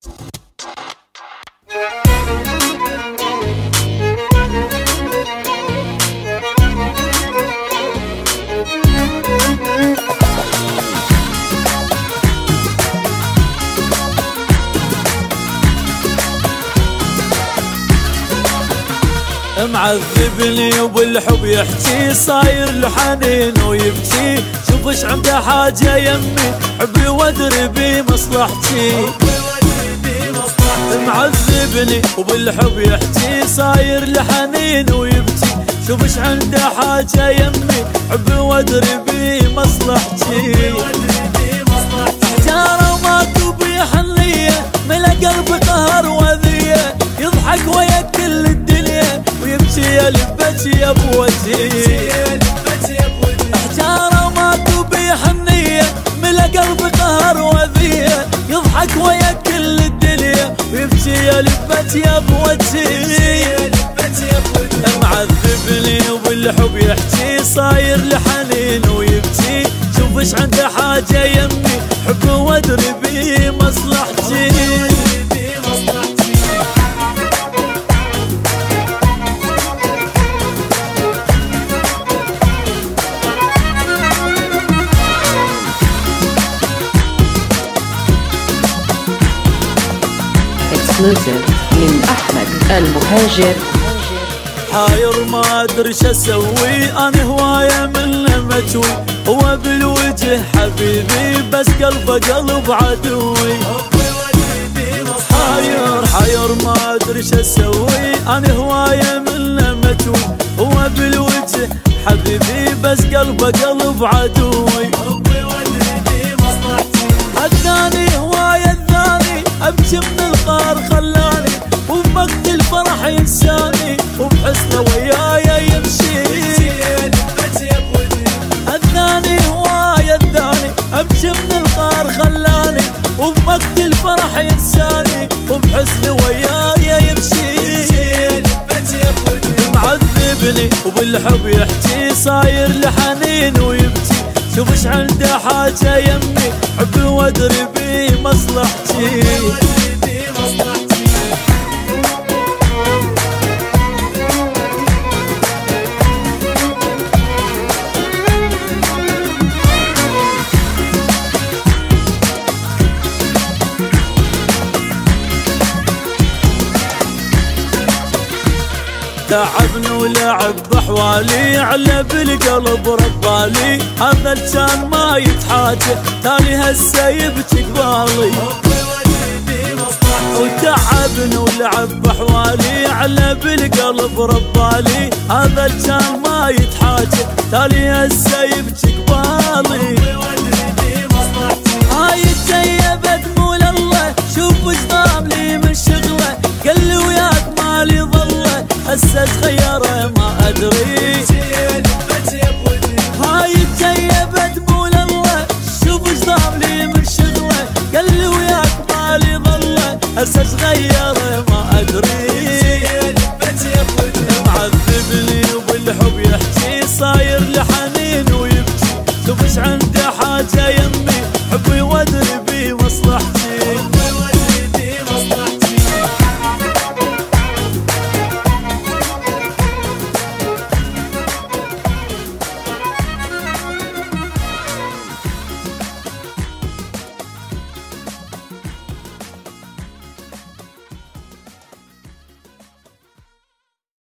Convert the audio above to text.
معذبني وبالحب يحكي، صاير له حنين ويبكي، شوف ايش عنده حاجة يمي، حبي وادري بمصلحتي. معذبني وبالحب يحكي، صاير له حنين ويبكي، شوف ايش عنده حاجة يمي، حبي وادري بمصلحتي. احتاره وماكو بحنية، ملا قلبي قهر وذية، يضحك ويا كل الدنيا ويمشي يا لبتي يا بوجهي. احتاره وماكو بحنية، ملا قلبي قهر وذية، يضحك ويا كل الدنيا ويمشي يا لبتي يا بوجهي. معذبني وبالحب يحكي، صاير لحنين ويبكي، شوف ايش عنده حاجة يمي، حب وادري بمصلحتي. من أحمد المهاجر. حاير ما ادري شو اسوي، انا هوايه منه مجوي، هو بالوجه حبيبي بس قلبه قلب عدوي. حاير ما ادري شو اسوي، انا هوايه منه مجوي، هو بالوجه حبيبي بس قلبه قلب عدوي. الثاني هوايه الثاني، ابكي من القهر خلاني، وبوقت الفرح ينساني، وبحسنه وياي يمشي. الثاني هوايه الثاني، ابكي من القهر خلاني، وبوقت الفرح ينساني، وبحسنه وياي يمشي. معذبني وبالحب يحكي، صاير لحنين ويبكي، شوف ايش عنده حاجة يمي، حبي وادري بمصلحتي. تعبني ولعب بحوالي، على بالقلب ربالي، هذا الجان ما يتحاجى، تالي هسه يبكي قبالي. وتعبني ولعب بحوالي، على بالقلب ربالي، هذا الجان ما يتحاجى، تالي هسه يبكي قبالي. هاي تجيبت مول الله، شوف وش ضام لي من شغله، قال لي وياك مالي ظله، هسه تخيره ما ادري. هاي تجيبت مول الله، شوف وش ضام لي من شغله، قال لي وياك مالي ظله، هسه تغير